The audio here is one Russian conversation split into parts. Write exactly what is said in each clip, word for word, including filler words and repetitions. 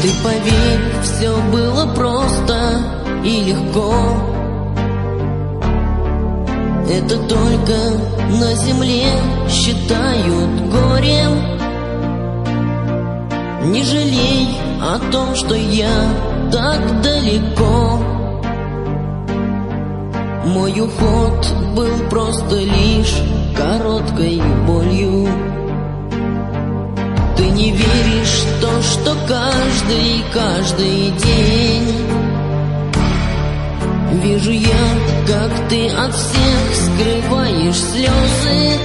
Ты поверь, все было просто и легко. Это только на земле считают горем. Не жалей о том, что я так далеко. Мой уход был просто лишь короткой болью. Ты не веришь в то, что каждый, каждый день вижу я, как ты от всех скрываешь слезы.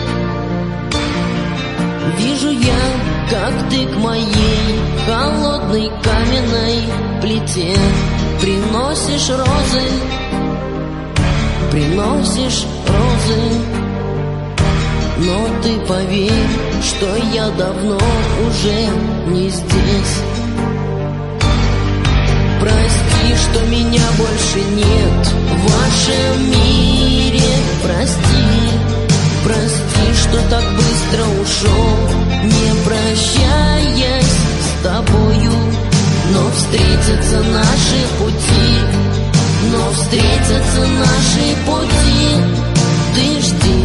Вижу я, как ты к моей холодной каменной плите приносишь розы, приносишь розы. Но ты поверь, что я давно уже не здесь. Прости, что меня больше нет в вашем мире. Прости, прости, что так быстро ушел, не прощаясь с тобою. Но встретятся наши пути, но встретятся наши пути. Ты жди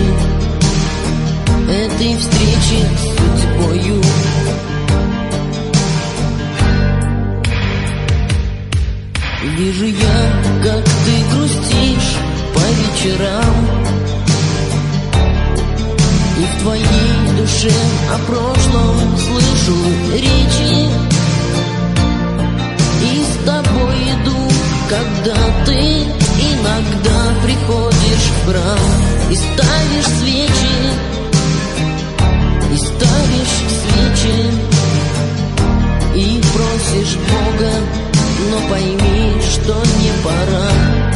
этой встречи с судьбою. Вижу я, как ты грустишь по вечерам, и в твоей душе о прошлом слышу речи. И с тобой иду, когда ты иногда приходишь в храм и ставишь свечи, и ставишь свечи, и просишь Бога, но пойми, что не пора.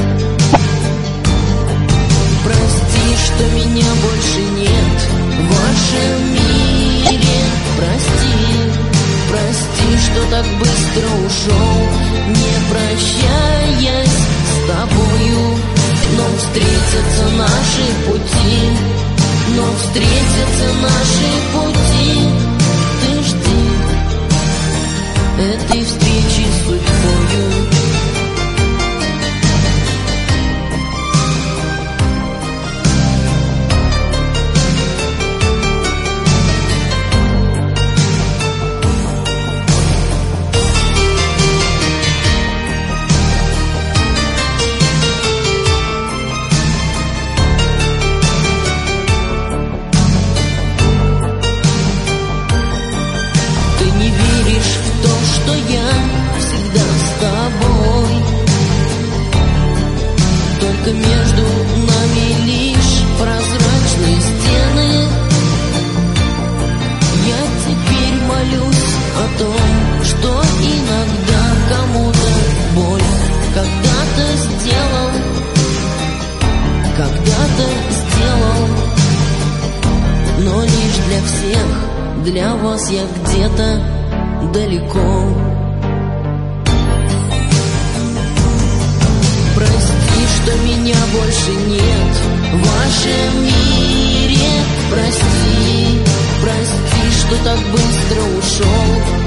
Прости, что меня больше нет в вашем мире. Прости, прости, что так быстро ушел, не прощаясь с тобою. Но встретятся наши пути, но встретятся наши пути. Ты жди этой встречи с судьбою. Только между нами лишь прозрачные стены. Я теперь молюсь о том, что иногда кому-то боль когда-то сделал, когда-то сделал. Но лишь для всех, для вас я где-то далеко. Что меня больше нет в вашем мире. Прости, прости, что так быстро ушел,